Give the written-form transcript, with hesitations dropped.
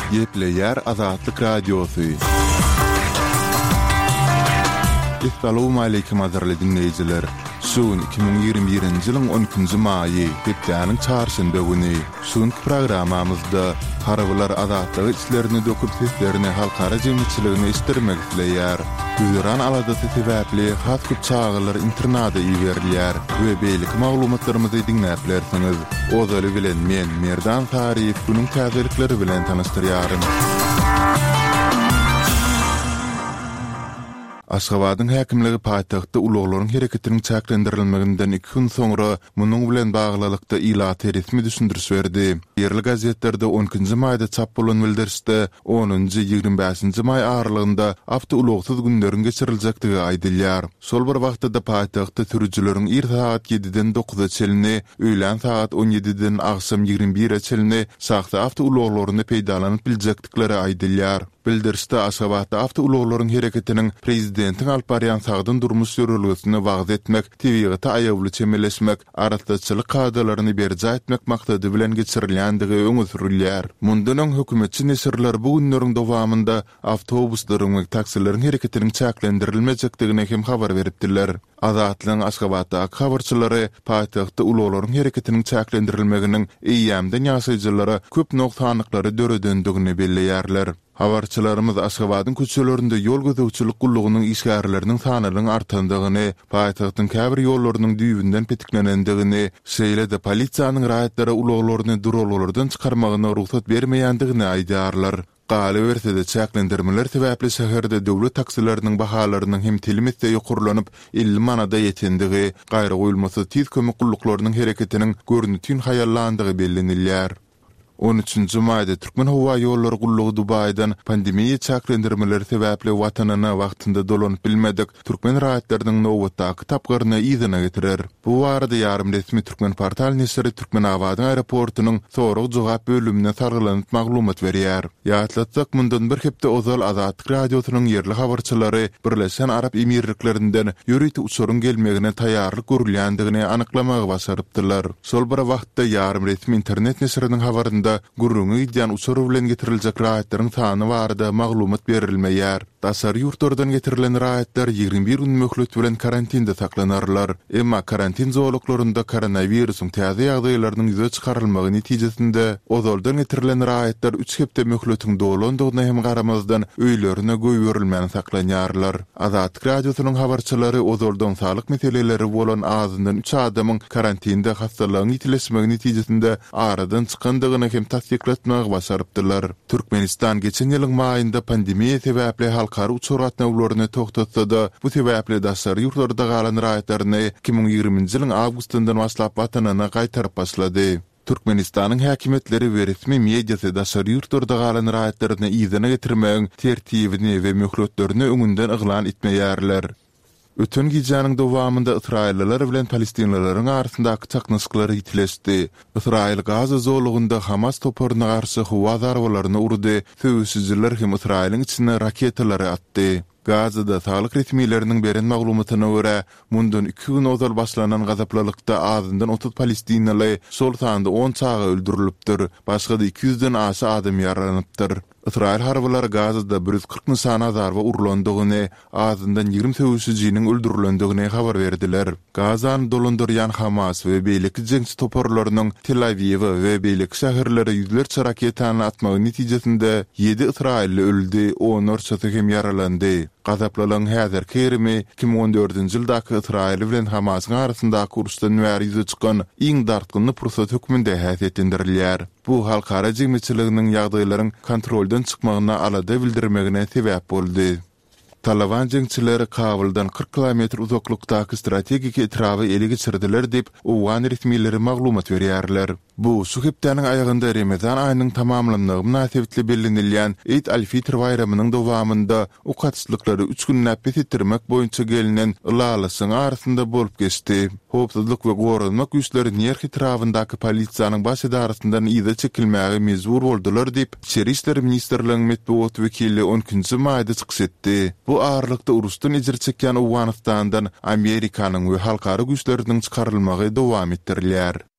Yepleyer Azatlyk Radiosu. Assalamu alaykum azarly dinleyijiler. Şuun 2021-nji ýylyň 10-njy maýy hepdeniň çarşamba güni şuň programamyzda harabylar azatlyk işlerini döküp seslerini halkara jemgyçiligine istirmek dileýär. Güzran alada sebäpli hat köp çağılar internada iýerler we beýlik maglumatlarymyzy dinläplersiňiz. Ozaly bilen men Merdan Tarif bunyň täzelikleri bilen tanystyryarym. Aşgabatyň häkimligi paýtagtda uluglaryň hereketiniň çäklendirilmeginden 2 gün soňra munyň bilen baglylykda ýylat resmi düşündürüş berdi. Yerli gazetlerde 10-njy maýda çap bolan bildirişde 10-njy 25-nji maý aralygynda hafta ulugsuz günleriň geçiriljekdigi aýdylýar. Şol bir wagtda paýtagtda türüjüleriň ir saat 7-den 9-a çelini, öýlen saat 17-den agşam 21-e çelini şahsa hafta uluglaryny peýdalanyp biljekdikleri aýdylýar. Bildirişde Aşgabatda hafta uluglaryň hereketiniň prezidentiň alyp barýan sagdyn durmuş ýörelgesini wagt etmek, TV'de aýawly çemeleşmek, aratyçylyk kadrlaryny berja etmek maksady bilen geçirilýändigi öňe sürilýär. Mundan hökümetçi nesirler bu günleriň dowamında awtobuslaryň we taksileriň hereketiniň çäklendirilmejekdigine hem habar beripdiler. Azatlyň Aşgabatda habarçylary paýtagtda uluglaryň hereketiniň çäklendirilmeginiň eýýämden ýaşaýjylary köp noktanlyklary döredöndigini belleýärler. Habarçylarymyz Aşgabatyň köçelerinde ýol gözegçilik gullugynyň işgärleriniň sanynyň artandygyny, paýtagtyň käbir ýollarynyň düýbünden petiklenendigini, şeýle-de polisiýanyň raýatlary uluglaryny durullardan çykarmagyna ruhsat bermeýändigini aýdýarlar. Galy bersede çäklendirmeler sebäpli şäherde döwlet taksileriniň bahalarynyň hem telimette ýokurlanyp 50 manada ýetendigi, gaýry goýulmasy tiz kömek gulluklarının hereketiniň görnütün haýallandygy bellenilýär. 13-nji maýda Türkmen howa ýollary gullugy Dubaydan pandemiýa çäklendirmeleri sebäpli watanyna wagtynda dolanyp bilmedik Türkmen raýatlarynyň nowatdaky tapgaryna ýygyna getirer. Bu barada ýarym resmi Türkmen portal nesiri Türkmen Awadyň aeroportunyň sorag jogap bölümine sargylanyp maglumat berýär. Ýatlatsak mundan bir hepde Ozal Azatlyk Radiosynyň yerli habarçylary Birleşen Arap Emirliklerinden ýörüti uçuryň gelmegine taýýarlyk görülýändigini anyklamagy başarypdylar. Şol bir wagtda ýarym resmi internet nesiriniň habarynda gurrungy ýan uçury bilen getiriljek raýatlaryň sany barada maglumat berilmeýär. Dasar ýurtlardan getirilen raýatlar 21 gün möhlet bilen karantinde saklanarlar. Emma karantin zowluklarynda koronawirusyň täze ýagdaýlarynyň ýüze çykarylmagy netijesinde ozaldan getirilen raýatlar 3 hepde möhletiň dolandygyna hem garamazdan öýlerine goýberilmän saklanýarlar. Azatlyk Radiosynyň habarçylary ozaldan saglyk meseleleri bolan azyndan 3 adamyň karantinde hastalygyň ýitileşmegi netijesinde aradan çykandygyny hem tasdikletmäge başarypdylar. Türkmenistan geçen ýylyň maýynda pandemiýa sebäpli halkary uçur atnawlaryny toktatsa-da, bu sebäpli daşary ýurtlarda galan raýatlaryny 2020-nji ýylyň awgustyndan başlap watanyna gaýtaryp başlady. Türkmenistanyň häkimetleri we resmi mediasy daşary ýurtlarda galan raýatlaryny ýygyna getirmegiň tertibini we möhletlerini öňünden yglan etmeýärler. Ötün gijanyň dowamında Israilliler bilen Palestinlilerin arasyndaky çaknaşyklary ýitileşdi. Israil Gaza zowlugynda Hamas toparyna garşy howa zarwalaryny urdy. Söwüşçiler hem Israiliň içine raketalary atdy. Gazada saglyk resmileriniň beren maglumatyna görä, mundan 2 gün ozal başlanan gazaplylykda azyndan 30 Palestinli şol sanda 10 çağa öldürilipdir. Başga da 200-den aşy adam yaralanypdyr. Israil harbylary Gazada 140 nysana zarba urulandygyny, azyndan 20 söwüşçiniň öldürilendigini habar berdiler. Gazany dolandyrýan Hamas we beýleki jeňsi toparlarynyň Tel Aviv we beýleki şäherlere ýüzlerçe raketany atmagy netijesinde 7 Israilli öldü, 10 orçaty hem yaralandy. Gazaplaryň häzir kerimi 2014-nji ýyldaky Israil bilen Hamasyň arasyndaky uruşdan näre ýüze çykan iň dartgynly pursat hökmünde häsiýetlendirilýär. Bu halkara jemgyçiliginiň ýagdaýlaryň kontroldan çykmagyna alada bildirmegine sebäp boldy. Taliban jengçileri Kabuldan 40 kilometr uzaklykdaky strategik etrawy ele geçirdiler dep Uwan resmileri maglumat berýärler. Bu şu hepdeniň aýagynda Ramazan aýynyň tamamlanmagy münasibetli bellenilýän Eid al-Fitr bayramynyň dowamında o katçylykları 3 gün näpet etdirmek boýunça gelinen ulalysyň arasynda bolup geçdi. Howpsuzlyk we gorunmak güýçleri Nerh etrafyndaky polisiýanyň baş idarasyndan ýyda çekilmäge mezbur boldular dep Içeri işler ministrliginiň medeniýet wekili 10-njy maýda çykyş etdi. Bu ağırlykda urusdan ejir çekýän Awganistandan Amerikanyň we halkara güýçleriniň çykarylmagy dowam etdirilýär.